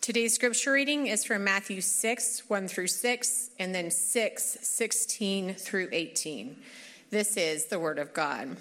Today's scripture reading is from Matthew 6, 1 through 6, and then 6, 16 through 18. This is the word of God.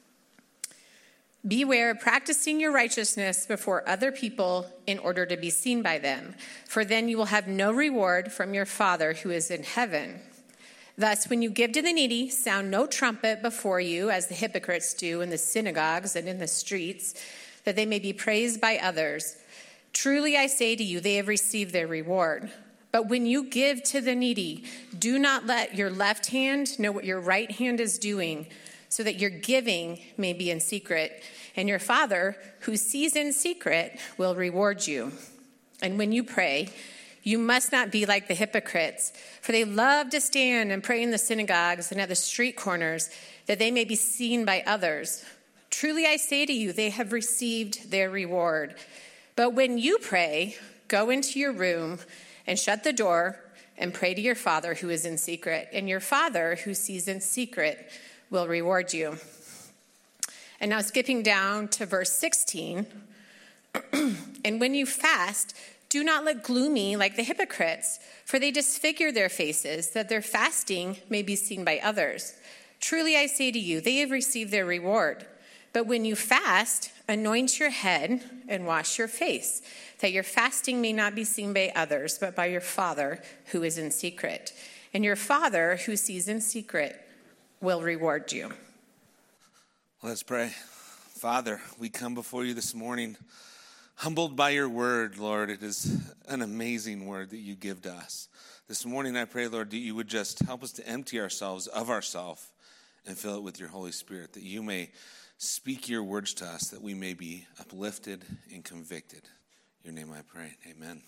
Beware of practicing your righteousness before other people in order to be seen by them, for then you will have no reward from your Father who is in heaven. Thus, when you give to the needy, sound no trumpet before you, as the hypocrites do in the synagogues and in the streets, that they may be praised by others. Truly I say to you, they have received their reward. But when you give to the needy, do not let your left hand know what your right hand is doing, so that your giving may be in secret, and your Father, who sees in secret, will reward you. And when you pray, you must not be like the hypocrites, for they love to stand and pray in the synagogues and at the street corners, that they may be seen by others. Truly I say to you, they have received their reward. But when you pray, go into your room and shut the door and pray to your Father who is in secret, and your Father who sees in secret will reward you. And now skipping down to verse 16, and when you fast, do not look gloomy like the hypocrites, for they disfigure their faces, that their fasting may be seen by others. Truly I say to you, they have received their reward. But when you fast, anoint your head and wash your face, that your fasting may not be seen by others, but by your Father who is in secret. And your Father who sees in secret will reward you. Let's pray. Father, we come before you this morning, humbled by your word, Lord. It is an amazing word that you give to us. This morning I pray, Lord, that you would just help us to empty ourselves of ourselves and fill it with your Holy Spirit, that you may speak your words to us, that we may be uplifted and convicted. In your name I pray. Amen.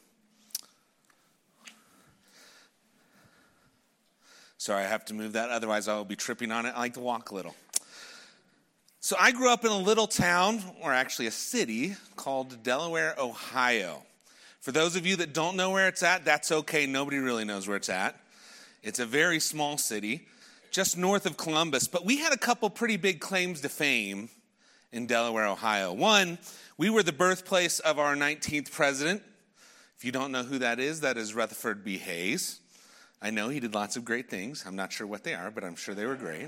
Sorry, I have to move that. Otherwise, I will be tripping on it. I like to walk a little. So I grew up in a little town, or actually a city, called Delaware, Ohio. For those of you that don't know where it's at, that's okay. Nobody really knows where it's at. It's a very small city, just north of Columbus. But we had a couple pretty big claims to fame in Delaware, Ohio. One, we were the birthplace of our 19th president. If you don't know who that is Rutherford B. Hayes. I know he did lots of great things. I'm not sure what they are, but I'm sure they were great.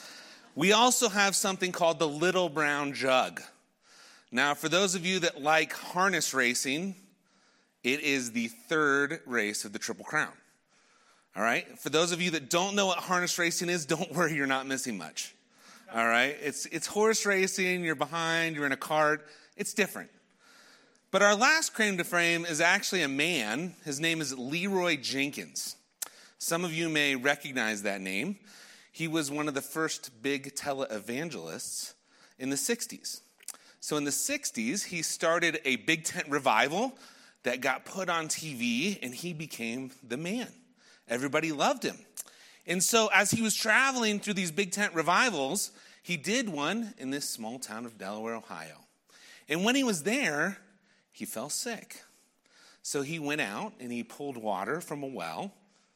We also have something called the Little Brown Jug. Now, for those of you that like harness racing, it is the third race of the Triple Crown. All right? For those of you that don't know what harness racing is, don't worry, you're not missing much. All right? It's horse racing, you're behind, you're in a cart. It's different. But our last claim to fame is actually a man. His name is Leroy Jenkins. Some of you may recognize that name. He was one of the first big televangelists in the 60s. So in the 60s, he started a big tent revival that got put on TV, and he became the man. Everybody loved him. And so as he was traveling through these big tent revivals, he did one in this small town of Delaware, Ohio. And when he was there, he fell sick. So he went out and he pulled water from a well.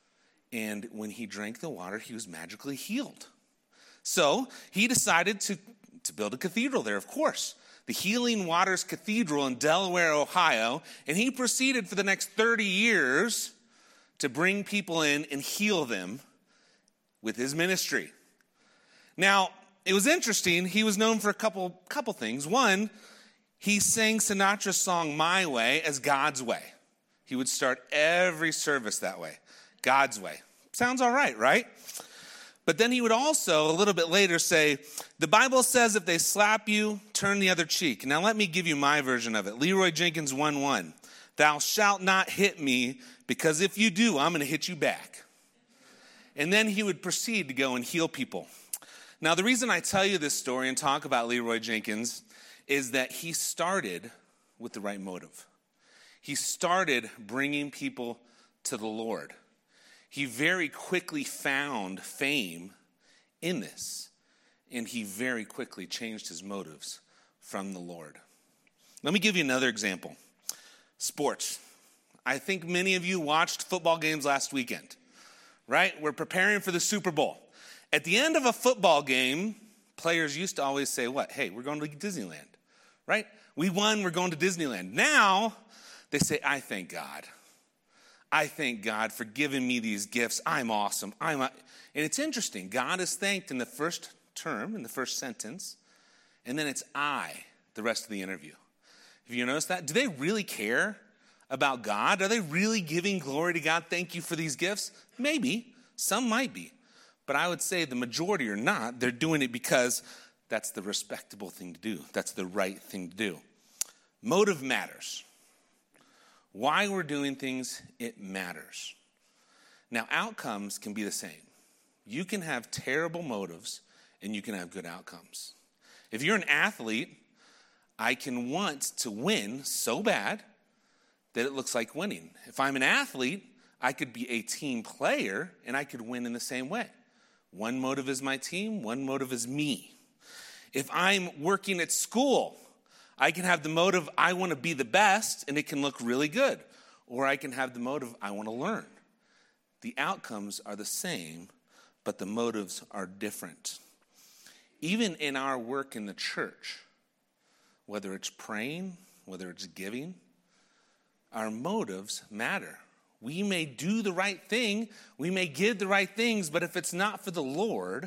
And when he drank the water, he was magically healed. So he decided to build a cathedral there, of course. The Healing Waters Cathedral in Delaware, Ohio. And he proceeded for the next 30 years to bring people in and heal them with his ministry. Now, it was interesting. He was known for a couple things. One, he sang Sinatra's song, My Way, as God's way. He would start every service that way. God's way. Sounds all right, right? But then he would also, a little bit later, say, the Bible says if they slap you, turn the other cheek. Now let me give you my version of it. Leroy Jenkins 1:1. Thou shalt not hit me, because if you do, I'm going to hit you back. And then he would proceed to go and heal people. Now the reason I tell you this story and talk about Leroy Jenkins is that he started with the right motive. He started bringing people to the Lord. He very quickly found fame in this, and he very quickly changed his motives from the Lord. Let me give you another example. Sports. I think many of you watched football games last weekend, right? We're preparing for the Super Bowl. At the end of a football game, players used to always say, what? Hey, we're going to Disneyland, right? We won, we're going to Disneyland. Now, they say, I thank God. I thank God for giving me these gifts. I'm awesome. And it's interesting. God is thanked in the first term, in the first sentence, and then it's I, the rest of the interview. Have you noticed that? Do they really care about God? Are they really giving glory to God? Thank you for these gifts? Maybe. Some might be. But I would say the majority are not. They're doing it because that's the respectable thing to do. That's the right thing to do. Motive matters. Why we're doing things, it matters. Now, outcomes can be the same. You can have terrible motives and you can have good outcomes. If you're an athlete, I can want to win so bad that it looks like winning. If I'm an athlete, I could be a team player and I could win in the same way. One motive is my team, one motive is me. If I'm working at school, I can have the motive, I want to be the best, and it can look really good. Or I can have the motive, I want to learn. The outcomes are the same, but the motives are different. Even in our work in the church, whether it's praying, whether it's giving, our motives matter. We may do the right thing, we may give the right things, but if it's not for the Lord,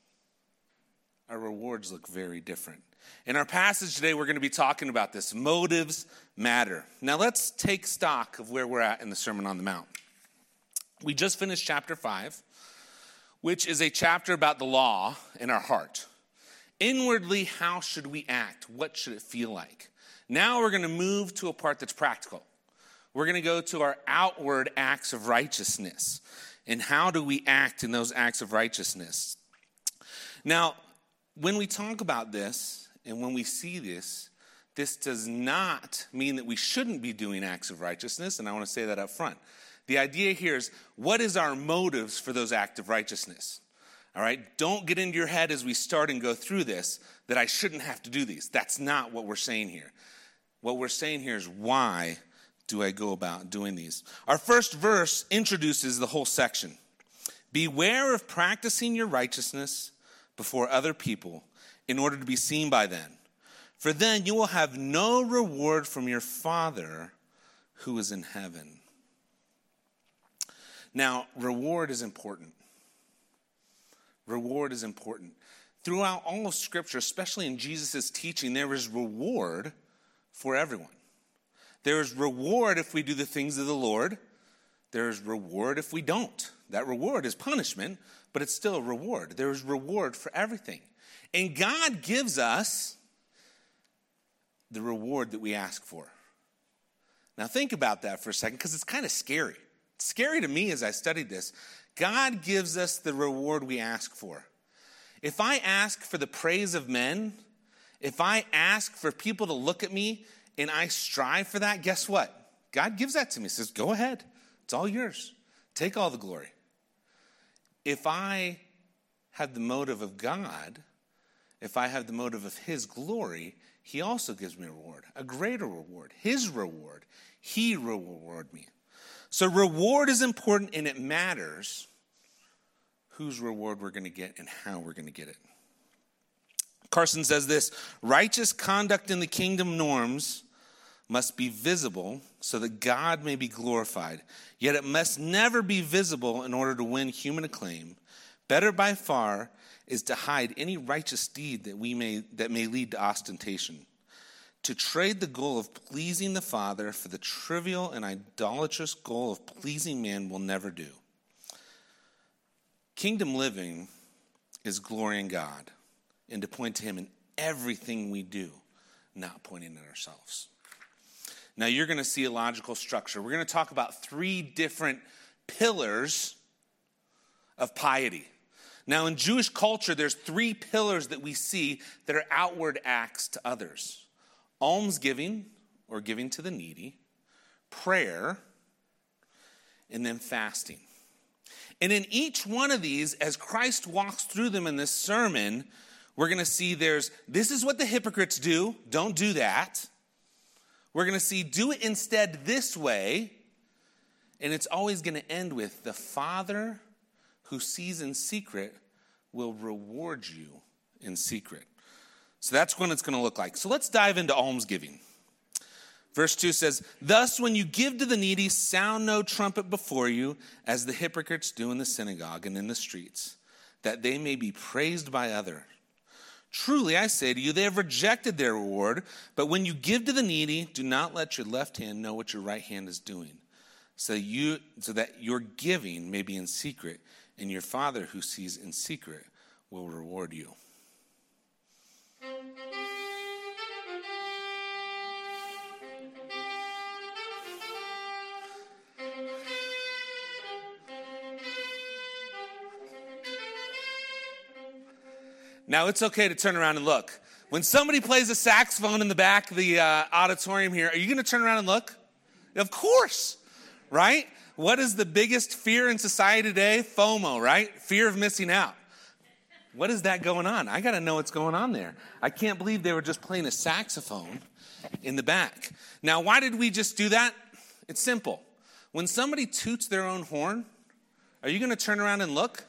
our rewards look very different. In our passage today, we're going to be talking about this. Motives matter. Now let's take stock of where we're at in the Sermon on the Mount. We just finished chapter 5, which is a chapter about the law in our heart. Inwardly, how should we act? What should it feel like? Now we're going to move to a part that's practical. We're going to go to our outward acts of righteousness. And how do we act in those acts of righteousness? Now, when we talk about this and when we see this, this does not mean that we shouldn't be doing acts of righteousness, and I want to say that up front. The idea here is, what is our motives for those acts of righteousness? All right, don't get into your head as we start and go through this that I shouldn't have to do these. That's not what we're saying here. What we're saying here is, why do I go about doing these? Our first verse introduces the whole section. Beware of practicing your righteousness before other people in order to be seen by them. For then you will have no reward from your Father who is in heaven. Now, reward is important. Reward is important. Throughout all of Scripture, especially in Jesus' teaching, there is reward for everyone. There is reward if we do the things of the Lord. There is reward if we don't. That reward is punishment, but it's still a reward. There is reward for everything. And God gives us the reward that we ask for. Now think about that for a second, because it's kind of scary. It's scary to me as I studied this. God gives us the reward we ask for. If I ask for the praise of men, if I ask for people to look at me and I strive for that, guess what? God gives that to me. He says, go ahead. It's all yours. Take all the glory. If I have the motive of God, if I have the motive of his glory, he also gives me a reward, a greater reward, his reward. He will reward me. So reward is important, and it matters whose reward we're going to get and how we're going to get it. Carson says this: righteous conduct in the kingdom norms must be visible so that God may be glorified. Yet it must never be visible in order to win human acclaim. Better by far is to hide any righteous deed that may lead to ostentation. To trade the goal of pleasing the Father for the trivial and idolatrous goal of pleasing man will never do. Kingdom living is glorying God and to point to him in everything we do, not pointing at ourselves. Now you're going to see a logical structure. We're going to talk about 3 different pillars of piety. Now in Jewish culture, there's 3 pillars that we see that are outward acts to others. Almsgiving, or giving to the needy, prayer, and then fasting. And in each one of these, as Christ walks through them in this sermon, we're going to see this is what the hypocrites do. Don't do that. We're going to see, do it instead this way. And it's always going to end with, the Father who sees in secret will reward you in secret. So that's what it's going to look like. So let's dive into almsgiving. Verse 2 says, thus when you give to the needy, sound no trumpet before you, as the hypocrites do in the synagogue and in the streets, that they may be praised by others. Truly, I say to you, they have rejected their reward. But when you give to the needy, do not let your left hand know what your right hand is doing, so that your giving may be in secret, and your Father who sees in secret will reward you. Now, it's okay to turn around and look. When somebody plays a saxophone in the back of the auditorium here, are you going to turn around and look? Of course, right? What is the biggest fear in society today? FOMO, right? Fear of missing out. What is that going on? I got to know what's going on there. I can't believe they were just playing a saxophone in the back. Now, why did we just do that? It's simple. When somebody toots their own horn, are you going to turn around and look?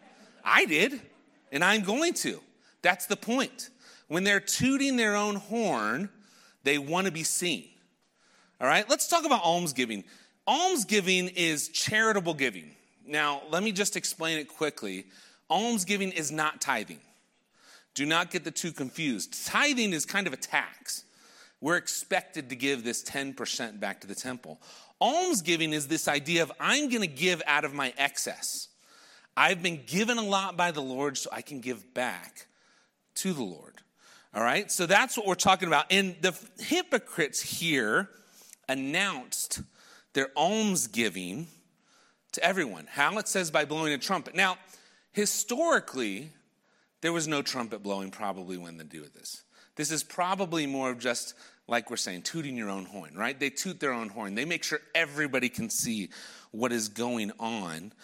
I did, and I'm going to. That's the point. When they're tooting their own horn, they want to be seen. All right, let's talk about almsgiving. Almsgiving is charitable giving. Now, let me just explain it quickly. Almsgiving is not tithing. Do not get the two confused. Tithing is kind of a tax. We're expected to give this 10% back to the temple. Almsgiving is this idea of I'm going to give out of my excess. I've been given a lot by the Lord, so I can give back to the Lord. All right, so that's what we're talking about. And the hypocrites here announced their almsgiving to everyone. How? It says by blowing a trumpet. Now, historically, there was no trumpet blowing probably when they do this. This is probably more of just, like we're saying, tooting your own horn, right? They toot their own horn. They make sure everybody can see what is going on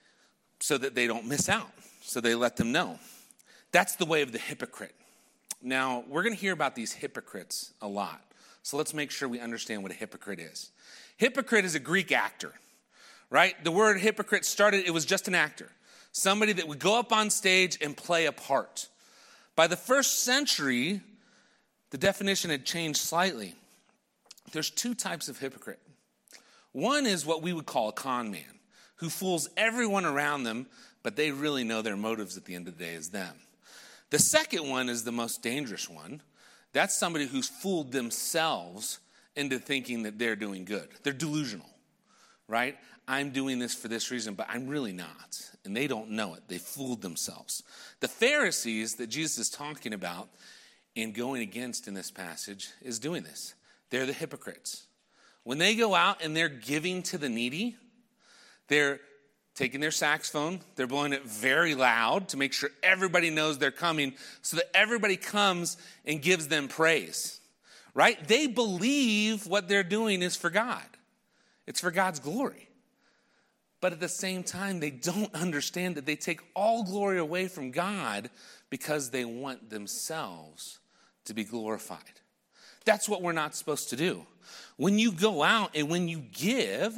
so that they don't miss out. So they let them know. That's the way of the hypocrite. Now, we're going to hear about these hypocrites a lot. So let's make sure we understand what a hypocrite is. Hypocrite is a Greek actor, right? The word hypocrite started, it was just an actor. Somebody that would go up on stage and play a part. By the first century, the definition had changed slightly. There's two types of hypocrite. One is what we would call a con man, who fools everyone around them, but they really know their motives at the end of the day is them. The second one is the most dangerous one. That's somebody who's fooled themselves into thinking that they're doing good. They're delusional, right? I'm doing this for this reason, but I'm really not. And they don't know it. They fooled themselves. The Pharisees that Jesus is talking about and going against in this passage is doing this. They're the hypocrites. When they go out and they're giving to the needy, they're taking their saxophone, they're blowing it very loud to make sure everybody knows they're coming so that everybody comes and gives them praise, right? They believe what they're doing is for God. It's for God's glory. But at the same time, they don't understand that they take all glory away from God because they want themselves to be glorified. That's what we're not supposed to do. When you go out and when you give,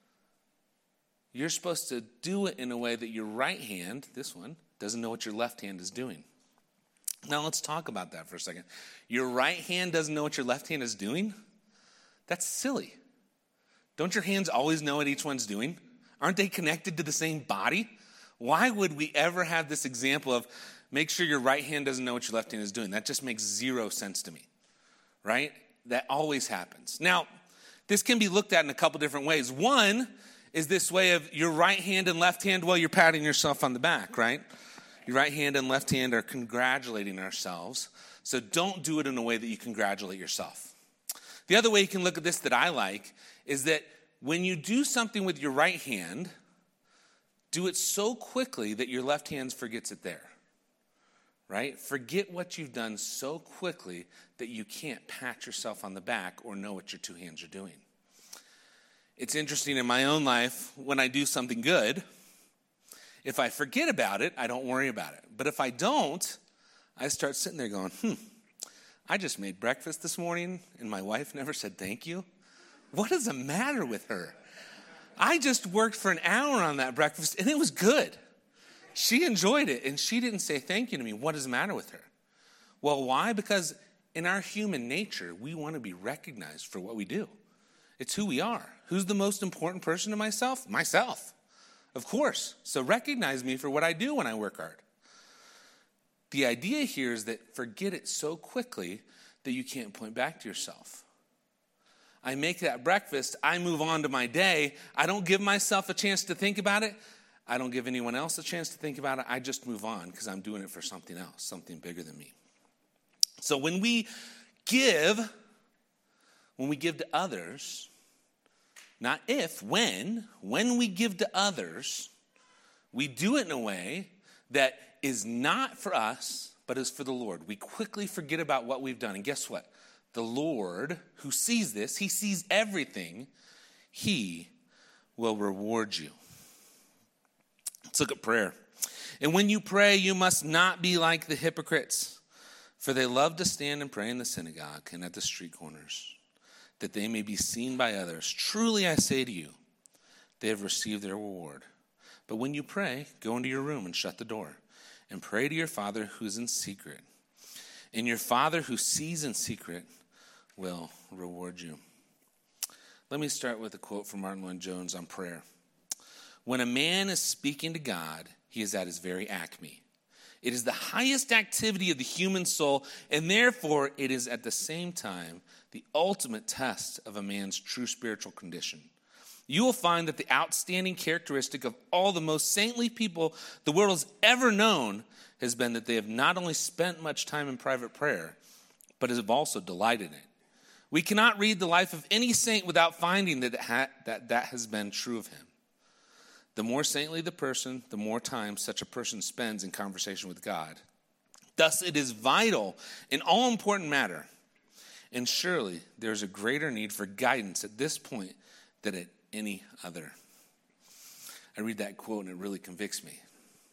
you're supposed to do it in a way that your right hand, this one, doesn't know what your left hand is doing. Now let's talk about that for a second. Your right hand doesn't know what your left hand is doing? That's silly. Don't your hands always know what each one's doing? Aren't they connected to the same body? Why would we ever have this example of make sure your right hand doesn't know what your left hand is doing? That just makes zero sense to me, right? That always happens. Now, this can be looked at in a couple different ways. One is this way of your right hand and left hand, well, you're patting yourself on the back, right? Your right hand and left hand are congratulating ourselves. So don't do it in a way that you congratulate yourself. The other way you can look at this that I like is that when you do something with your right hand, do it so quickly that your left hand forgets it there, right? Forget what you've done so quickly that you can't pat yourself on the back or know what your two hands are doing. It's interesting in my own life, when I do something good, if I forget about it, I don't worry about it. But if I don't, I start sitting there going, I just made breakfast this morning and my wife never said thank you. What is the matter with her? I just worked for an hour on that breakfast and it was good. She enjoyed it and she didn't say thank you to me. What is the matter with her? Well, why? Because In our human nature, we want to be recognized for what we do. It's who we are. Who's the most important person to myself? Myself, of course. So recognize me for what I do when I work hard. The idea here is that forget it so quickly that you can't point back to yourself. I make that breakfast, I move on to my day, I don't give myself a chance to think about it, I don't give anyone else a chance to think about it, I just move on because I'm doing it for something else, something bigger than me. So when we give to others, not if, when we give to others, we do it in a way that is not for us, but is for the Lord. We quickly forget about what we've done. And guess what? The Lord, who sees this, he sees everything, he will reward you. Let's look at prayer. And when you pray, you must not be like the hypocrites, for they love to stand and pray in the synagogue and at the street corners, that they may be seen by others. Truly I say to you, they have received their reward. But when you pray, go into your room and shut the door, and pray to your Father who's in secret. And your Father who sees in secret will reward you. Let me start with a quote from Martin Lloyd-Jones on prayer. When a man is speaking to God, he is at his very acme. It is the highest activity of the human soul, and therefore it is at the same time the ultimate test of a man's true spiritual condition. You will find that the outstanding characteristic of all the most saintly people the world has ever known has been that they have not only spent much time in private prayer, but have also delighted in it. We cannot read the life of any saint without finding that has been true of him. The more saintly the person, the more time such a person spends in conversation with God. Thus, it is vital in all important matter. And surely there is a greater need for guidance at this point than at any other. I read that quote and it really convicts me.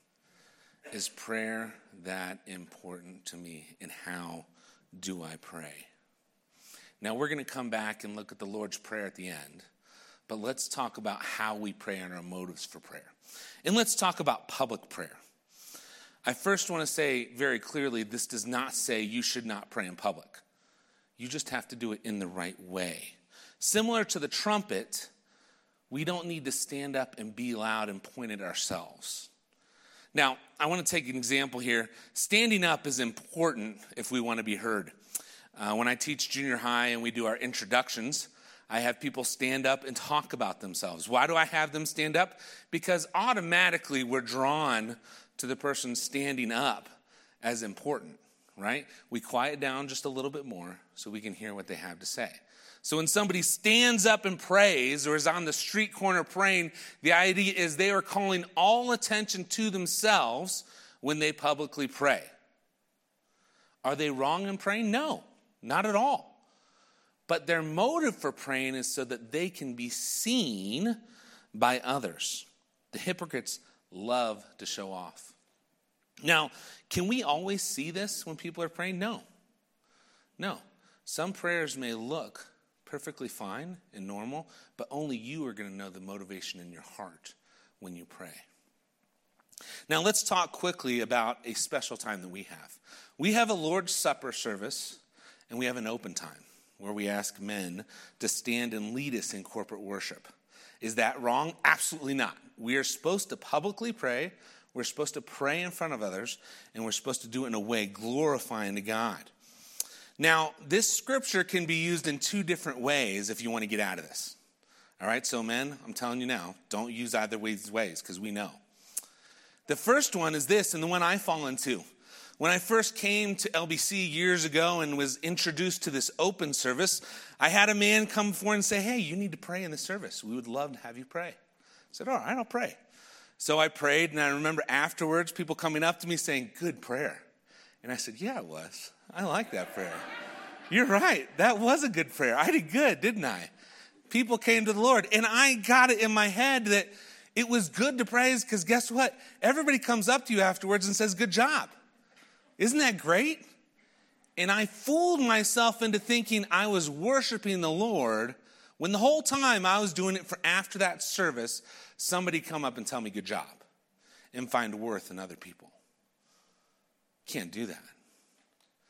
Is prayer that important to me, and how do I pray? Now we're going to come back and look at the Lord's Prayer at the end, but let's talk about how we pray and our motives for prayer. And let's talk about public prayer. I first want to say very clearly, this does not say you should not pray in public. You just have to do it in the right way. Similar to the trumpet, we don't need to stand up and be loud and point at ourselves. Now, I want to take an example here. Standing up is important if we want to be heard. When I teach junior high and we do our introductions, I have people stand up and talk about themselves. Why do I have them stand up? Because automatically we're drawn to the person standing up as important, right? We quiet down just a little bit more so we can hear what they have to say. So when somebody stands up and prays or is on the street corner praying, the idea is they are calling all attention to themselves when they publicly pray. Are they wrong in praying? No, not at all. But their motive for praying is so that they can be seen by others. The hypocrites love to show off. Now, can we always see this when people are praying? No. Some prayers may look perfectly fine and normal, but only you are going to know the motivation in your heart when you pray. Now let's talk quickly about a special time that we have. We have a Lord's Supper service, and we have an open time where we ask men to stand and lead us in corporate worship. Is that wrong? Absolutely not. We are supposed to publicly pray, we're supposed to pray in front of others, and we're supposed to do it in a way glorifying to God. Now, this scripture can be used in two different ways if you want to get out of this. All right, so men, I'm telling you now, don't use either of these ways because we know. The first one is this, and the one I fall into. When I first came to LBC years ago and was introduced to this open service, I had a man come forward and say, hey, you need to pray in the service. We would love to have you pray. I said, all right, I'll pray. So I prayed, and I remember afterwards people coming up to me saying, good prayer. And I said, yeah, it was. I like that prayer. You're right. That was a good prayer. I did good, didn't I? People came to the Lord. And I got it in my head that it was good to praise because guess what? Everybody comes up to you afterwards and says, good job. Isn't that great? And I fooled myself into thinking I was worshiping the Lord when the whole time I was doing it for after that service, somebody come up and tell me good job and find worth in other people. Can't do that.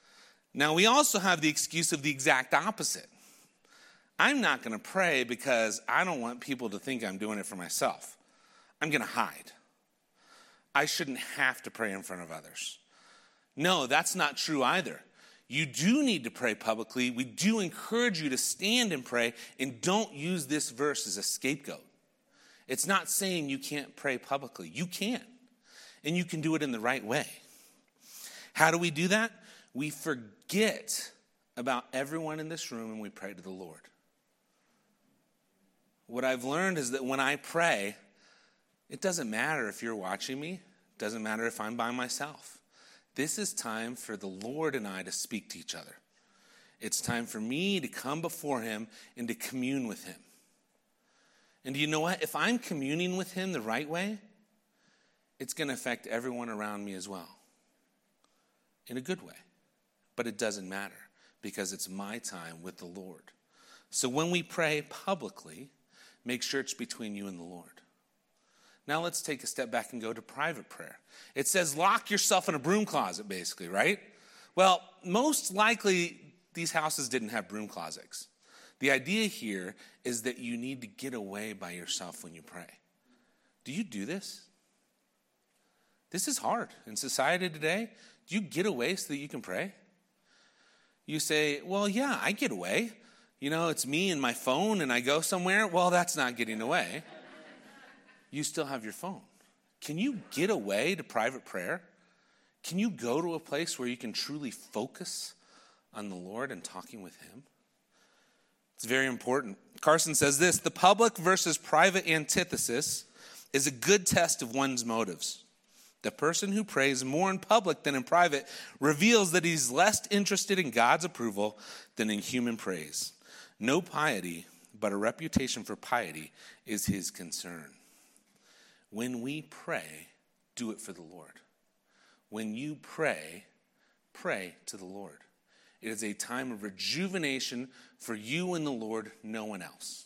Now, we also have the excuse of the exact opposite. I'm not going to pray because I don't want people to think I'm doing it for myself. I'm going to hide. I shouldn't have to pray in front of others. No, that's not true either. You do need to pray publicly. We do encourage you to stand and pray, and don't use this verse as a scapegoat. It's not saying you can't pray publicly. You can, and you can do it in the right way. How do we do that? We forget about everyone in this room and we pray to the Lord. What I've learned is that when I pray, it doesn't matter if you're watching me. It doesn't matter if I'm by myself. This is time for the Lord and I to speak to each other. It's time for me to come before him and to commune with him. And do you know what? If I'm communing with him the right way, it's going to affect everyone around me as well. In a good way. But it doesn't matter because it's my time with the Lord. So when we pray publicly, make sure it's between you and the Lord. Now let's take a step back and go to private prayer. It says lock yourself in a broom closet, basically, right? Well, most likely these houses didn't have broom closets. The idea here is that you need to get away by yourself when you pray. Do you do this? This is hard in society today. Do you get away so that you can pray? You say, well, yeah, I get away. You know, it's me and my phone and I go somewhere. Well, that's not getting away. You still have your phone. Can you get away to private prayer? Can you go to a place where you can truly focus on the Lord and talking with him? It's very important. Carson says this, the public versus private antithesis is a good test of one's motives. The person who prays more in public than in private reveals that he's less interested in God's approval than in human praise. No piety, but a reputation for piety is his concern. When we pray, do it for the Lord. When you pray, pray to the Lord. It is a time of rejuvenation for you and the Lord, no one else.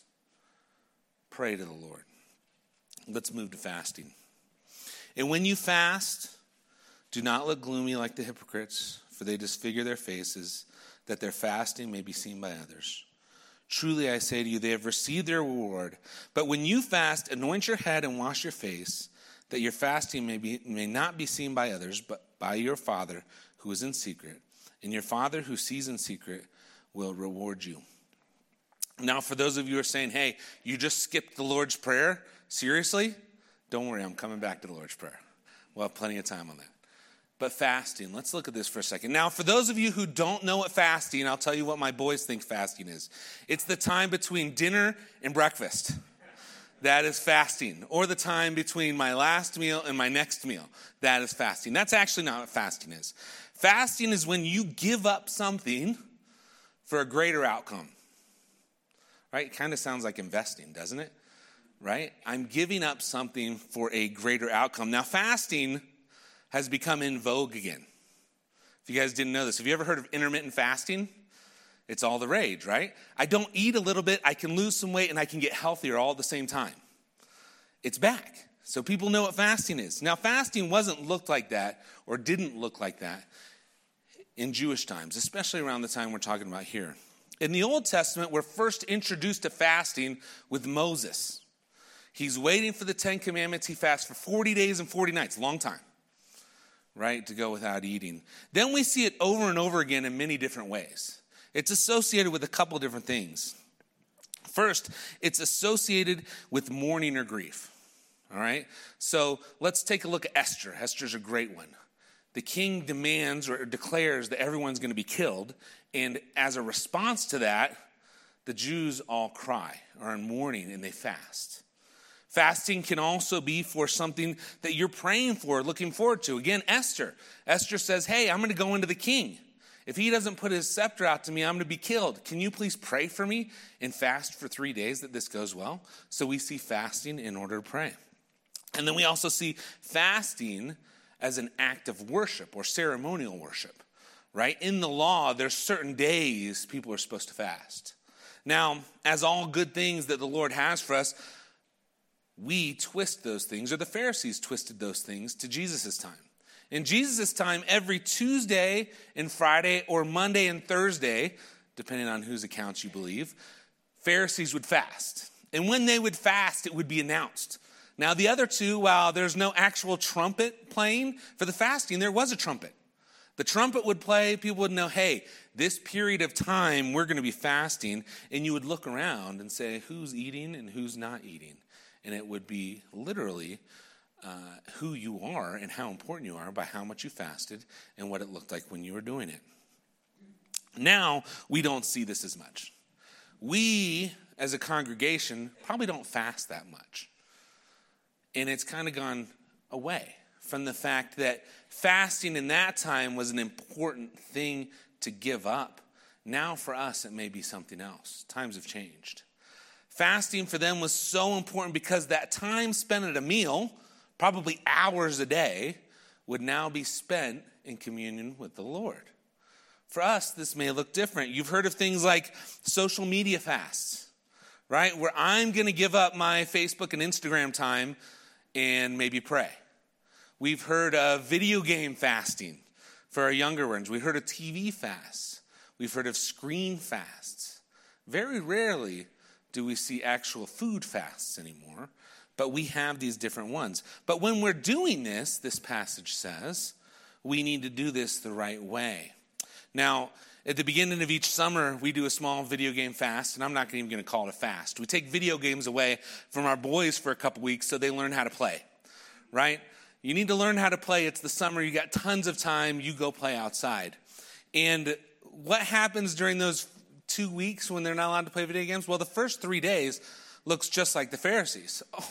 Pray to the Lord. Let's move to fasting. And when you fast, do not look gloomy like the hypocrites, for they disfigure their faces, that their fasting may be seen by others. Truly I say to you, they have received their reward. But when you fast, anoint your head and wash your face, that your fasting may not be seen by others, but by your Father who is in secret. And your Father who sees in secret will reward you. Now, for those of you who are saying, hey, you just skipped the Lord's Prayer, seriously? Don't worry, I'm coming back to the Lord's Prayer. We'll have plenty of time on that. But fasting, let's look at this for a second. Now, for those of you who don't know what fasting, I'll tell you what my boys think fasting is. It's the time between dinner and breakfast. That is fasting. Or the time between my last meal and my next meal. That is fasting. That's actually not what fasting is. Fasting is when you give up something for a greater outcome. Right? It kind of sounds like investing, doesn't it? Right? I'm giving up something for a greater outcome. Now, fasting has become in vogue again. If you guys didn't know this, have you ever heard of intermittent fasting? It's all the rage, right? I don't eat a little bit, I can lose some weight, and I can get healthier all at the same time. It's back. So people know what fasting is. Now, fasting wasn't looked like that, or didn't look like that in Jewish times, especially around the time we're talking about here. In the Old Testament, we're first introduced to fasting with Moses. He's waiting for the 10 Commandments. He fasts for 40 days and 40 nights, long time, right, to go without eating. Then we see it over and over again in many different ways. It's associated with a couple different things. First, it's associated with mourning or grief, all right? So let's take a look at Esther. Esther's a great one. The king demands or declares that everyone's going to be killed, and as a response to that, the Jews all cry, are in mourning, and they fast. Fasting can also be for something that you're praying for, looking forward to. Again, Esther. Esther says, hey, I'm going to go into the king. If he doesn't put his scepter out to me, I'm going to be killed. Can you please pray for me and fast for 3 days that this goes well? So we see fasting in order to pray. And then we also see fasting as an act of worship or ceremonial worship, right? In the law, there's certain days people are supposed to fast. Now, as all good things that the Lord has for us, we twist those things, or the Pharisees twisted those things to Jesus' time. In Jesus' time, every Tuesday and Friday, or Monday and Thursday, depending on whose accounts you believe, Pharisees would fast. And when they would fast, it would be announced. Now, the other two, while there's no actual trumpet playing for the fasting, there was a trumpet. The trumpet would play, people would know, hey, this period of time, we're going to be fasting. And you would look around and say, who's eating and who's not eating? And it would be literally who you are and how important you are by how much you fasted and what it looked like when you were doing it. Now, we don't see this as much. We, as a congregation, probably don't fast that much. And it's kind of gone away from the fact that fasting in that time was an important thing to give up. Now, for us, it may be something else. Times have changed. Fasting for them was so important because that time spent at a meal, probably hours a day, would now be spent in communion with the Lord. For us, this may look different. You've heard of things like social media fasts, right? Where I'm going to give up my Facebook and Instagram time and maybe pray. We've heard of video game fasting for our younger ones. We've heard of TV fasts. We've heard of screen fasts. Very rarely do we see actual food fasts anymore, but we have these different ones. But when we're doing this, this passage says, we need to do this the right way. Now, at the beginning of each summer, we do a small video game fast, and I'm not even going to call it a fast. We take video games away from our boys for a couple weeks so they learn how to play, right? You need to learn how to play. It's the summer. You got tons of time. You go play outside. And what happens during those 2 weeks when they're not allowed to play video games? Well, the first 3 days looks just like the Pharisees. Oh,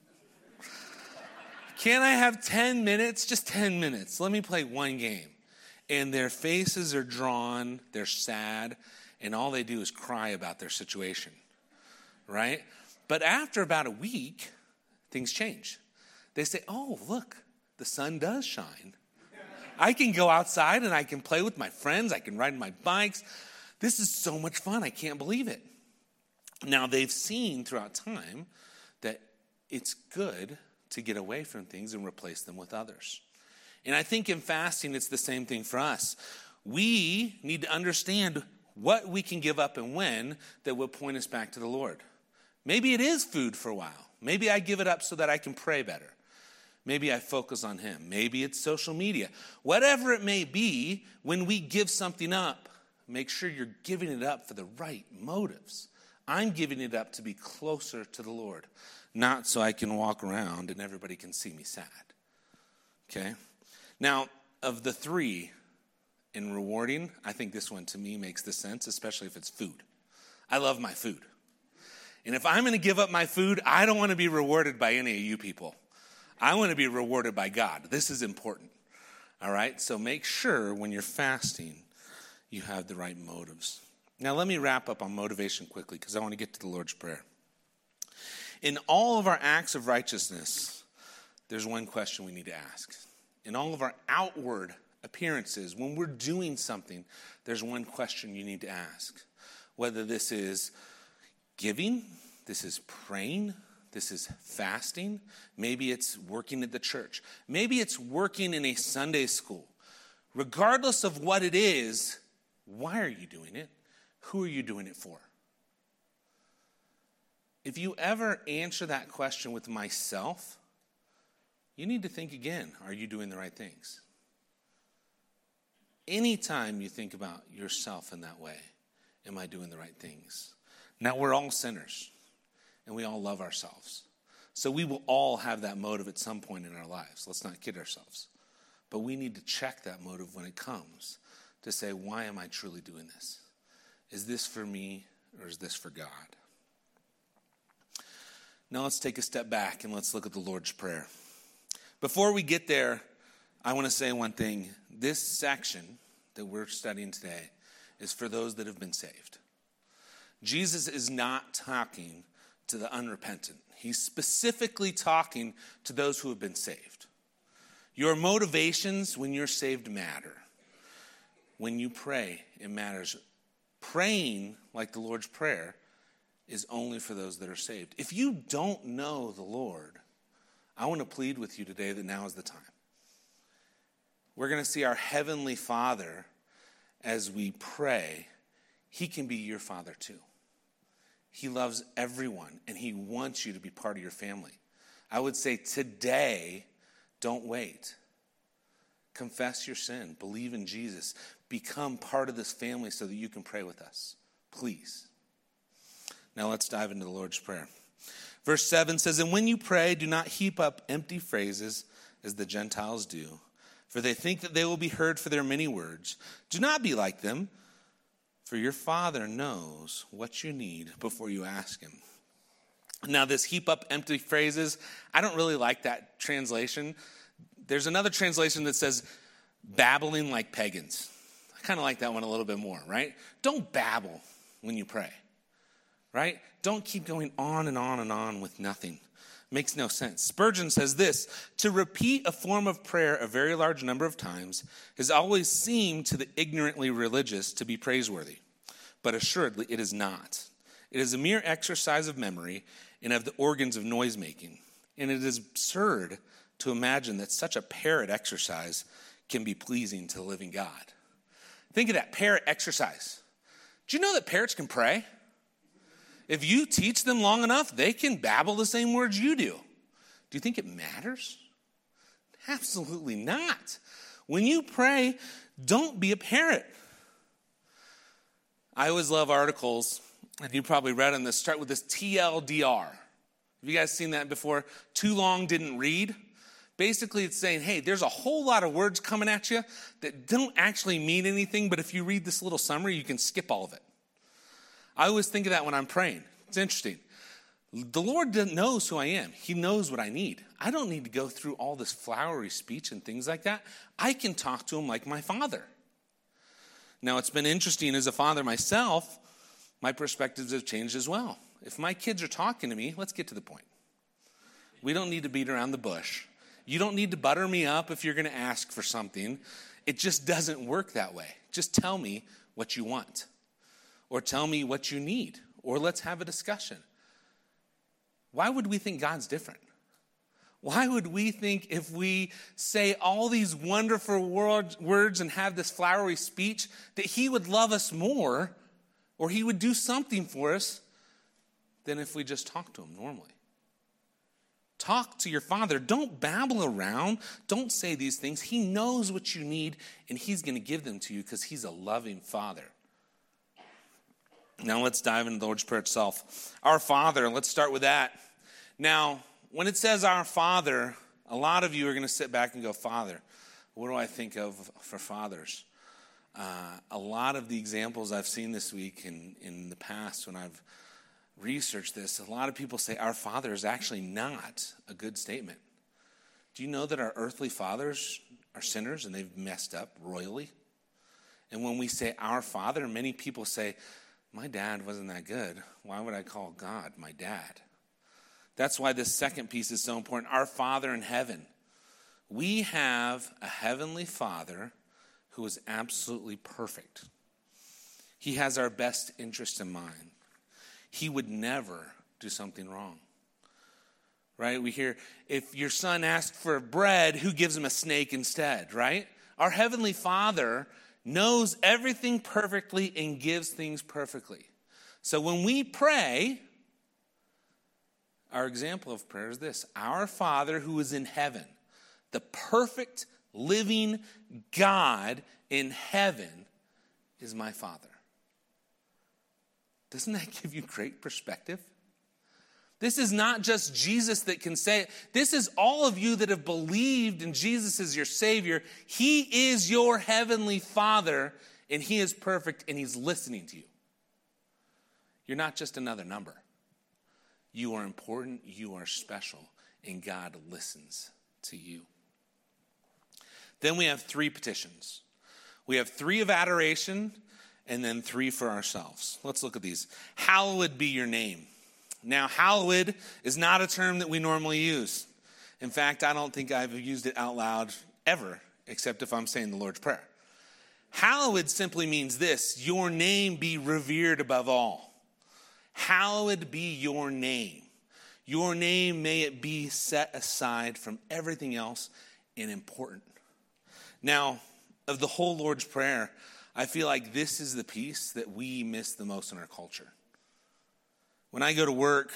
can I have 10 minutes? Just 10 minutes. Let me play one game. And their faces are drawn, they're sad, and all they do is cry about their situation, right? But after about a week, things change. They say, oh, look, the sun does shine. I can go outside and I can play with my friends. I can ride my bikes. This is so much fun. I can't believe it. Now, they've seen throughout time that it's good to get away from things and replace them with others. And I think in fasting, it's the same thing for us. We need to understand what we can give up and when that will point us back to the Lord. Maybe it is food for a while. Maybe I give it up so that I can pray better. Maybe I focus on Him. Maybe it's social media. Whatever it may be, when we give something up, make sure you're giving it up for the right motives. I'm giving it up to be closer to the Lord, not so I can walk around and everybody can see me sad. Okay? Now, of the three in rewarding, I think this one to me makes the sense, especially if it's food. I love my food. And if I'm going to give up my food, I don't want to be rewarded by any of you people. I want to be rewarded by God. This is important. All right? So make sure when you're fasting, you have the right motives. Now, let me wrap up on motivation quickly because I want to get to the Lord's Prayer. In all of our acts of righteousness, there's one question we need to ask. In all of our outward appearances, when we're doing something, there's one question you need to ask. Whether this is giving, this is praying, this is fasting, maybe it's working at the church, maybe it's working in a Sunday school. Regardless of what it is, why are you doing it? Who are you doing it for? If you ever answer that question with myself, you need to think again, are you doing the right things? Anytime you think about yourself in that way, am I doing the right things? Now, we're all sinners, and we all love ourselves. So we will all have that motive at some point in our lives. Let's not kid ourselves. But we need to check that motive when it comes to say, why am I truly doing this? Is this for me or is this for God? Now let's take a step back and let's look at the Lord's Prayer. Before we get there, I want to say one thing. This section that we're studying today is for those that have been saved. Jesus is not talking to the unrepentant. He's specifically talking to those who have been saved. Your motivations when you're saved matter. When you pray, it matters. Praying like the Lord's Prayer is only for those that are saved. If you don't know the Lord, I want to plead with you today that now is the time. we're going to see our Heavenly Father as we pray. He can be your Father too. He loves everyone, and he wants you to be part of your family. I would say today, don't wait. Confess your sin. Believe in Jesus. Become part of this family so that you can pray with us. Please. Now let's dive into the Lord's Prayer. Verse 7 says, "And when you pray, do not heap up empty phrases as the Gentiles do, for they think that they will be heard for their many words. Do not be like them, for your Father knows what you need before you ask him." Now this heap up empty phrases, I don't really like that translation. There's another translation that says babbling like pagans. I kind of like that one a little bit more, right? Don't babble when you pray, right? Don't keep going on and on and on with nothing. Makes no sense. Spurgeon says this: "To repeat a form of prayer a very large number of times has always seemed to the ignorantly religious to be praiseworthy, but assuredly it is not. It is a mere exercise of memory and of the organs of noise-making, and it is absurd to imagine that such a parrot exercise can be pleasing to the living God." Think of that, parrot exercise. Do you know that parrots can pray? If you teach them long enough, they can babble the same words you do. Do you think it matters? Absolutely not. When you pray, don't be a parrot. I always love articles, and you probably read them, that start with this TLDR. Have you guys seen that before? Too long, didn't read. Basically, it's saying, hey, there's a whole lot of words coming at you that don't actually mean anything, but if you read this little summary, you can skip all of it. I always think of that when I'm praying. It's interesting. The Lord knows who I am. He knows what I need. I don't need to go through all this flowery speech and things like that. I can talk to him like my Father. Now, it's been interesting as a father myself, my perspectives have changed as well. If my kids are talking to me, let's get to the point. We don't need to beat around the bush. You don't need to butter me up if you're going to ask for something. It just doesn't work that way. Just tell me what you want, or tell me what you need, or let's have a discussion. Why would we think God's different? Why would we think if we say all these wonderful words and have this flowery speech that he would love us more, or he would do something for us, than if we just talk to him normally? Talk to your Father. Don't babble around. Don't say these things. He knows what you need, and he's going to give them to you because he's a loving Father. Now let's dive into the Lord's Prayer itself. Our Father, let's start with that. Now, when it says our Father, a lot of you are going to sit back and go, Father, what do I think of for fathers? A lot of the examples I've seen this week in the past when I've researched this, a lot of people say our Father is actually not a good statement. Do you know that our earthly fathers are sinners and they've messed up royally? And when we say our Father, many people say, my dad wasn't that good. Why would I call God my dad? That's why this second piece is so important. Our Father in heaven. We have a heavenly Father who is absolutely perfect. He has our best interest in mind. He would never do something wrong. Right? We hear, if your son asks for bread, who gives him a snake instead, right? Our heavenly Father knows everything perfectly and gives things perfectly. So when we pray, our example of prayer is this: our Father who is in heaven, the perfect living God in heaven, is my Father. Doesn't that give you great perspective? This is not just Jesus that can say it. This is all of you that have believed in Jesus as your Savior. He is your heavenly Father, and he is perfect, and he's listening to you. You're not just another number. You are important, you are special, and God listens to you. Then we have 3 petitions. We have 3 of adoration, and then 3 for ourselves. Let's look at these. Hallowed be your name. Now, hallowed is not a term that we normally use. In fact, I don't think I've used it out loud ever, except if I'm saying the Lord's Prayer. Hallowed simply means this: your name be revered above all. Hallowed be your name. Your name, may it be set aside from everything else and important. Now, of the whole Lord's Prayer, I feel like this is the piece that we miss the most in our culture. When I go to work,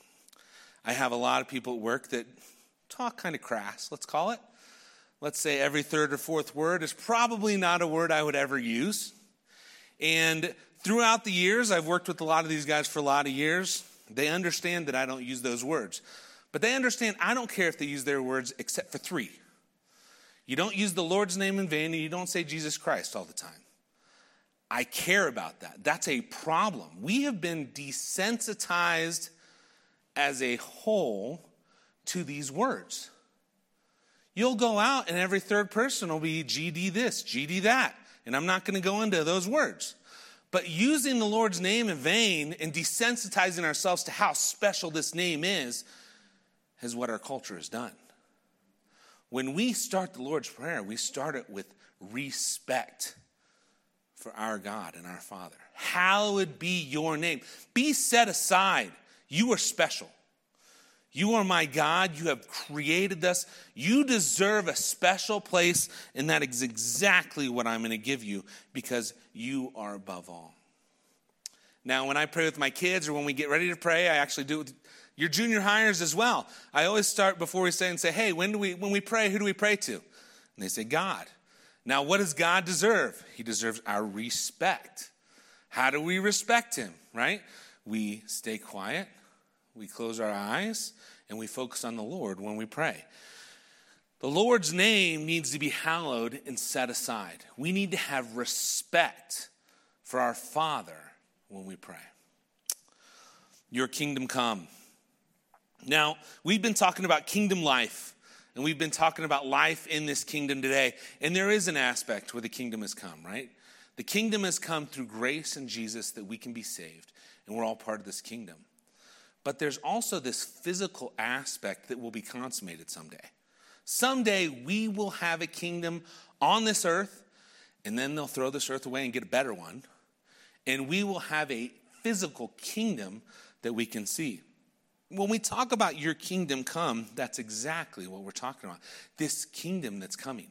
I have a lot of people at work that talk kind of crass, let's call it. Let's say every third or fourth word is probably not a word I would ever use. And throughout the years, I've worked with a lot of these guys for a lot of years. They understand that I don't use those words. But they understand I don't care if they use their words except for 3. You don't use the Lord's name in vain, and you don't say Jesus Christ all the time. I care about that. That's a problem. We have been desensitized as a whole to these words. You'll go out and every third person will be GD this, GD that. And I'm not going to go into those words. But using the Lord's name in vain and desensitizing ourselves to how special this name is what our culture has done. When we start the Lord's Prayer, we start it with respect for our God and our Father. Hallowed be your name. Be set aside. You are special. You are my God. You have created us. You deserve a special place, and that is exactly what I'm going to give you because you are above all. Now, when I pray with my kids or when we get ready to pray, I actually do it with your junior hires as well. I always start before we say, hey, when we pray, who do we pray to? And they say, God. Now, what does God deserve? He deserves our respect. How do we respect him, right? We stay quiet, we close our eyes, and we focus on the Lord when we pray. The Lord's name needs to be hallowed and set aside. We need to have respect for our Father when we pray. Your kingdom come. Now, we've been talking about kingdom life, and we've been talking about life in this kingdom today. And there is an aspect where the kingdom has come, right? The kingdom has come through grace in Jesus that we can be saved, and we're all part of this kingdom. But there's also this physical aspect that will be consummated someday. Someday we will have a kingdom on this earth, and then they'll throw this earth away and get a better one. And we will have a physical kingdom that we can see. When we talk about your kingdom come, that's exactly what we're talking about. This kingdom that's coming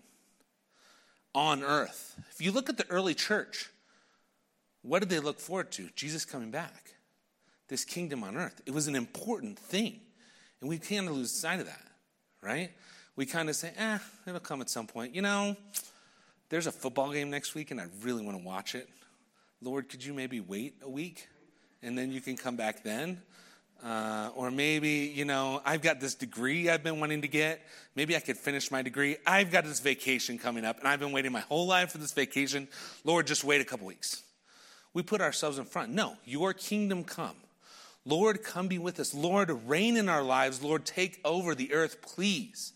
on earth. If you look at the early church, what did they look forward to? Jesus coming back. This kingdom on earth. It was an important thing. And we kind of lose sight of that, right? We kind of say, it'll come at some point. You know, there's a football game next week and I really want to watch it. Lord, could you maybe wait a week and then you can come back then? Or maybe, I've got this degree I've been wanting to get. Maybe I could finish my degree. I've got this vacation coming up, and I've been waiting my whole life for this vacation. Lord, just wait a couple weeks. We put ourselves in front. No, your kingdom come. Lord, come be with us. Lord, reign in our lives. Lord, take over the earth, please.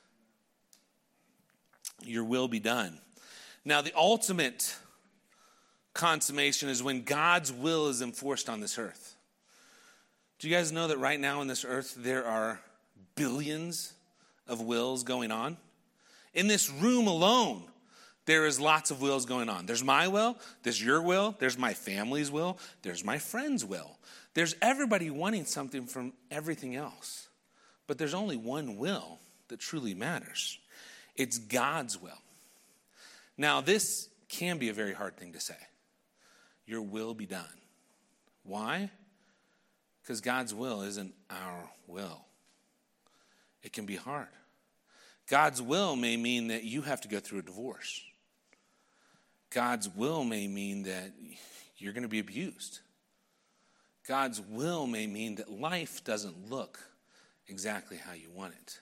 Your will be done. Now, the ultimate consummation is when God's will is enforced on this earth. Do you guys know that right now on this earth there are billions of wills going on? In this room alone, there is lots of wills going on. There's my will, there's your will, there's my family's will, there's my friend's will. There's everybody wanting something from everything else. But there's only one will that truly matters. It's God's will. Now, this can be a very hard thing to say. Your will be done. Why? Because God's will isn't our will. It can be hard. God's will may mean that you have to go through a divorce. God's will may mean that you're going to be abused. God's will may mean that life doesn't look exactly how you want it.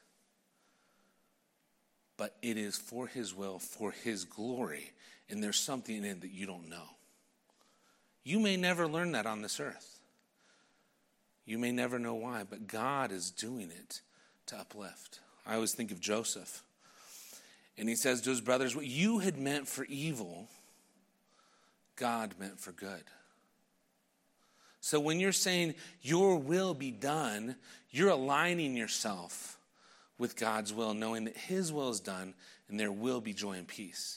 But it is for his will, for his glory, and there's something in it that you don't know. You may never learn that on this earth. You may never know why, but God is doing it to uplift. I always think of Joseph. And he says to his brothers, what you had meant for evil, God meant for good. So when you're saying your will be done, you're aligning yourself with God's will, knowing that his will is done and there will be joy and peace.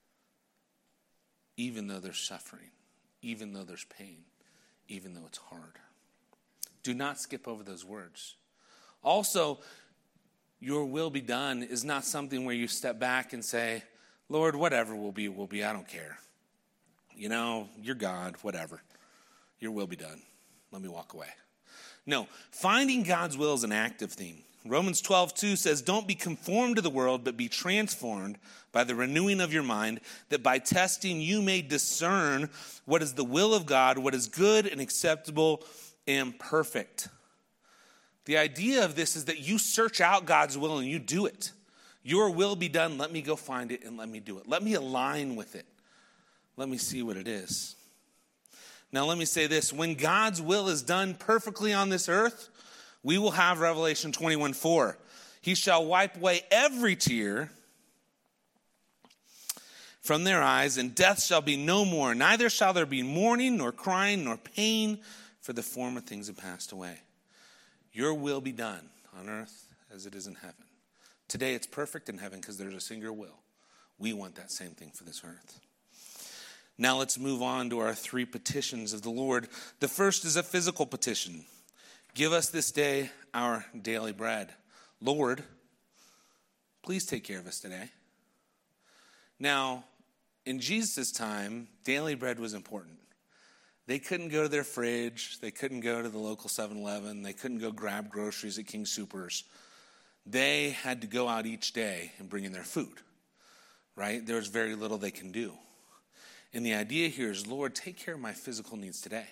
Even though there's suffering, even though there's pain, even though it's hard. Do not skip over those words. Also, your will be done is not something where you step back and say, Lord, whatever will be, I don't care. You're God, whatever. Your will be done. Let me walk away. No, finding God's will is an active thing. Romans 12:2 says, don't be conformed to the world, but be transformed by the renewing of your mind, that by testing you may discern what is the will of God, what is good and acceptable and perfect. The idea of this is that you search out God's will and you do it. Your will be done. Let me go find it and let me do it. Let me align with it. Let me see what it is. Now let me say this. When God's will is done perfectly on this earth, we will have Revelation 21:4. He shall wipe away every tear from their eyes, and death shall be no more. Neither shall there be mourning, nor crying, nor pain, for the former things have passed away. Your will be done on earth as it is in heaven. Today it's perfect in heaven because there's a single will. We want that same thing for this earth. Now let's move on to our 3 petitions of the Lord. The first is a physical petition. Give us this day our daily bread. Lord, please take care of us today. Now, in Jesus' time, daily bread was important. They couldn't go to their fridge. They couldn't go to the local 7-Eleven. They couldn't go grab groceries at King Soopers. They had to go out each day and bring in their food, right? There was very little they can do. And the idea here is, Lord, take care of my physical needs today.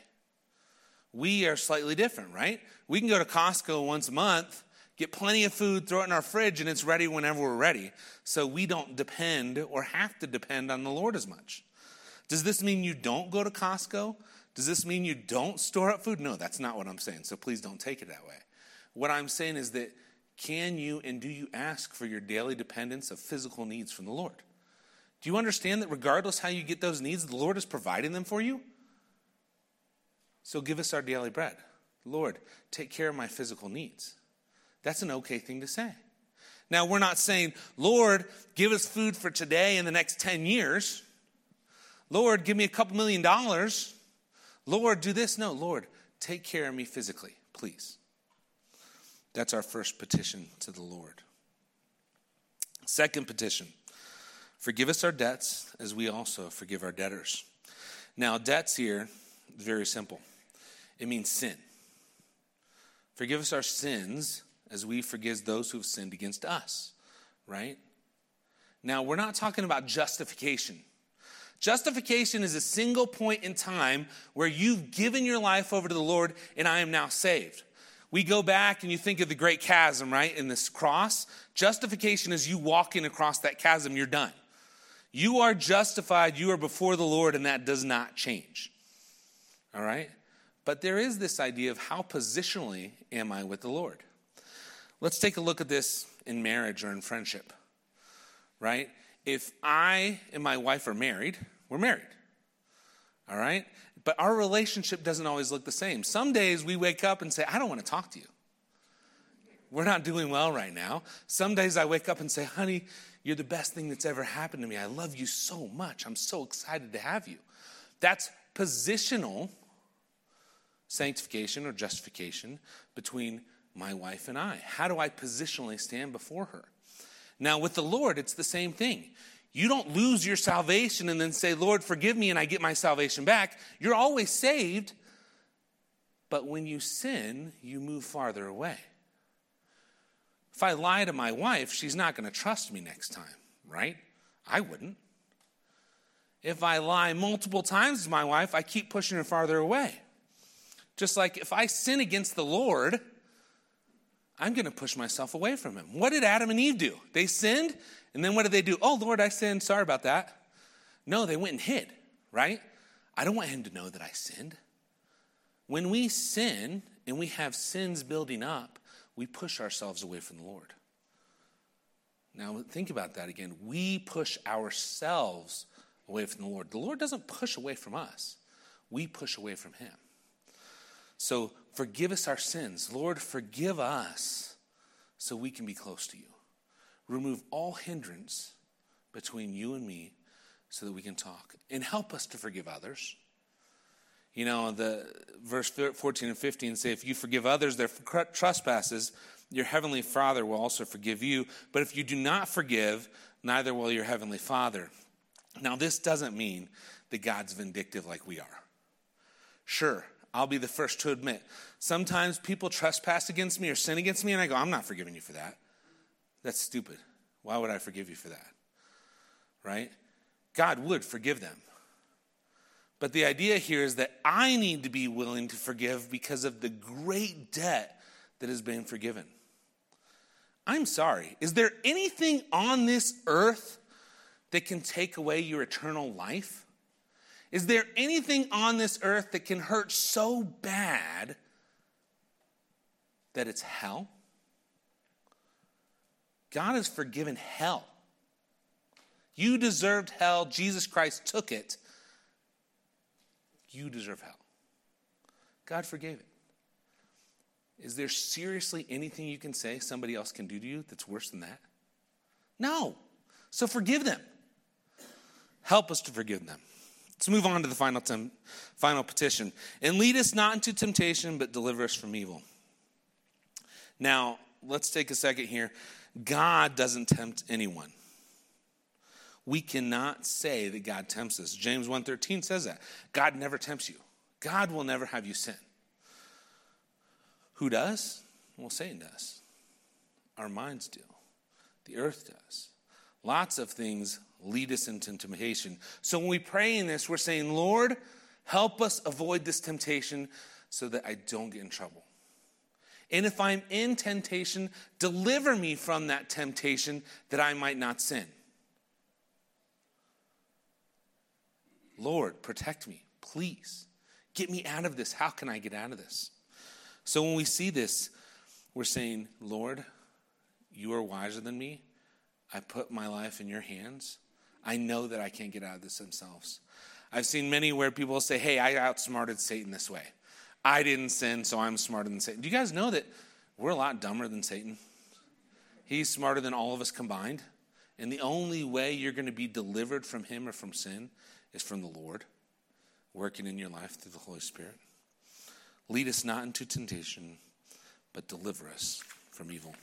We are slightly different, right? We can go to Costco once a month, get plenty of food, throw it in our fridge, and it's ready whenever we're ready. So we don't depend or have to depend on the Lord as much. Does this mean you don't go to Costco? Does this mean you don't store up food? No, that's not what I'm saying. So please don't take it that way. What I'm saying is that can you and do you ask for your daily dependence of physical needs from the Lord? Do you understand that regardless how you get those needs, the Lord is providing them for you? So give us our daily bread. Lord, take care of my physical needs. That's an okay thing to say. Now, we're not saying, Lord, give us food for today and the next 10 years. Lord, give me a couple $1 million. Lord, do this. No, Lord, take care of me physically, please. That's our first petition to the Lord. Second petition, forgive us our debts as we also forgive our debtors. Now, debts here, very simple. It means sin. Forgive us our sins as we forgive those who have sinned against us, right? Now, we're not talking about justification. Justification is a single point in time where you've given your life over to the Lord and I am now saved. We go back and you think of the great chasm, right? In this cross, justification is you walking across that chasm, you're done. You are justified, you are before the Lord, and that does not change. All right? But there is this idea of how positionally am I with the Lord? Let's take a look at this in marriage or in friendship, right? If I and my wife are married, we're married, all right? But our relationship doesn't always look the same. Some days we wake up and say, I don't want to talk to you. We're not doing well right now. Some days I wake up and say, honey, you're the best thing that's ever happened to me. I love you so much. I'm so excited to have you. That's positional sanctification or justification between my wife and I. How do I positionally stand before her? Now, with the Lord, it's the same thing. You don't lose your salvation and then say, Lord, forgive me, and I get my salvation back. You're always saved. But when you sin, you move farther away. If I lie to my wife, she's not going to trust me next time, right? I wouldn't. If I lie multiple times to my wife, I keep pushing her farther away. Just like if I sin against the Lord, I'm going to push myself away from him. What did Adam and Eve do? They sinned, and then what did they do? Oh, Lord, I sinned. Sorry about that. No, they went and hid, right? I don't want him to know that I sinned. When we sin and we have sins building up, we push ourselves away from the Lord. Now, think about that again. We push ourselves away from the Lord. The Lord doesn't push away from us. We push away from him. So forgive us our sins. Lord, forgive us so we can be close to you. Remove all hindrance between you and me so that we can talk. And help us to forgive others. You know, the verse 14 and 15 say, if you forgive others their trespasses, your heavenly Father will also forgive you. But if you do not forgive neither will your heavenly Father. Now, this doesn't mean that God's vindictive like we are. Sure, I'll be the first to admit, sometimes people trespass against me or sin against me, and I go, I'm not forgiving you for that. That's stupid. Why would I forgive you for that? Right? God would forgive them. But the idea here is that I need to be willing to forgive because of the great debt that has been forgiven. I'm sorry. Is there anything on this earth that can take away your eternal life? Is there anything on this earth that can hurt so bad that it's hell? God has forgiven hell. You deserved hell. Jesus Christ took it. You deserve hell. God forgave it. Is there seriously anything you can say somebody else can do to you that's worse than that? No. So forgive them. Help us to forgive them. Let's move on to the final petition. And lead us not into temptation, but deliver us from evil. Now, let's take a second here. God doesn't tempt anyone. We cannot say that God tempts us. James 1:13 says that. God never tempts you. God will never have you sin. Who does? Well, Satan does. Our minds do. The earth does. Lots of things lead us into temptation. So when we pray in this, we're saying, Lord, help us avoid this temptation so that I don't get in trouble. And if I'm in temptation, deliver me from that temptation that I might not sin. Lord, protect me, please. Get me out of this. How can I get out of this? So when we see this, we're saying, Lord, you are wiser than me. I put my life in your hands. I know that I can't get out of this themselves. I've seen many where people say, hey, I outsmarted Satan this way. I didn't sin, so I'm smarter than Satan. Do you guys know that we're a lot dumber than Satan? He's smarter than all of us combined. And the only way you're going to be delivered from him or from sin is from the Lord working in your life through the Holy Spirit. Lead us not into temptation, but deliver us from evil.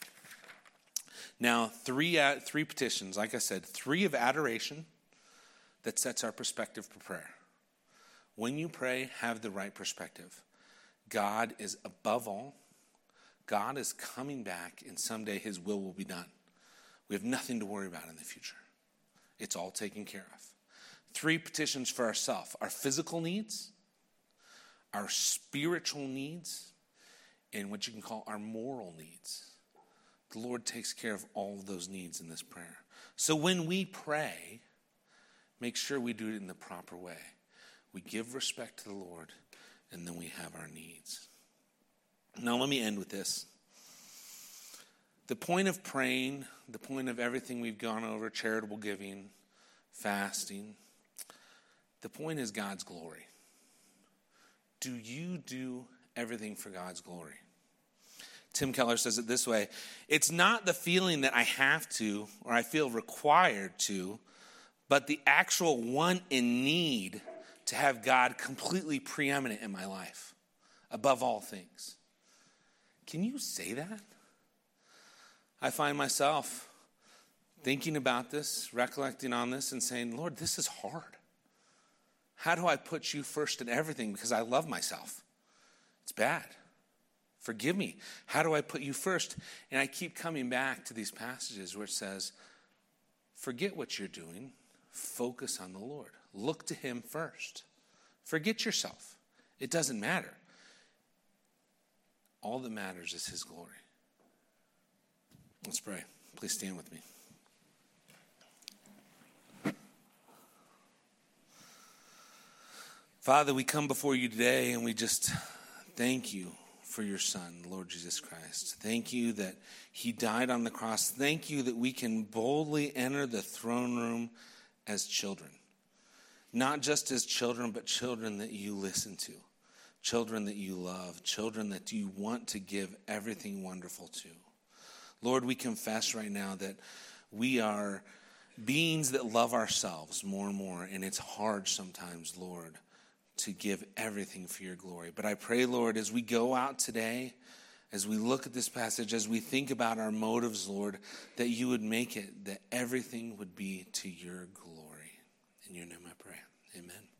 Now, three petitions, like I said, 3 of adoration that sets our perspective for prayer. When you pray, have the right perspective. God is above all. God is coming back, and someday his will be done. We have nothing to worry about in the future. It's all taken care of. 3 petitions for ourselves: our physical needs, our spiritual needs, and what you can call our moral needs. The Lord takes care of all of those needs in this prayer. So when we pray, make sure we do it in the proper way. We give respect to the Lord, and then we have our needs. Now let me end with this. The point of praying, the point of everything we've gone over, charitable giving, fasting, the point is God's glory. Do you do everything for God's glory? Tim Keller says it this way: it's not the feeling that I have to or I feel required to, but the actual want and need to have God completely preeminent in my life, above all things. Can you say that? I find myself thinking about this, recollecting on this, and saying, Lord, this is hard. How do I put you first in everything because I love myself? It's bad. Forgive me. How do I put you first? And I keep coming back to these passages where it says, forget what you're doing. Focus on the Lord. Look to him first. Forget yourself. It doesn't matter. All that matters is his glory. Let's pray. Please stand with me. Father, we come before you today and we just thank you for your Son, Lord Jesus Christ. Thank you that he died on the cross. Thank you that we can boldly enter the throne room as children. Not just as children, but children that you listen to. Children that you love. Children that you want to give everything wonderful to. Lord, we confess right now that we are beings that love ourselves more and more. And it's hard sometimes, Lord, to give everything for your glory. But I pray, Lord, as we go out today, as we look at this passage, as we think about our motives, Lord, that you would make it, that everything would be to your glory. In your name I pray. Amen.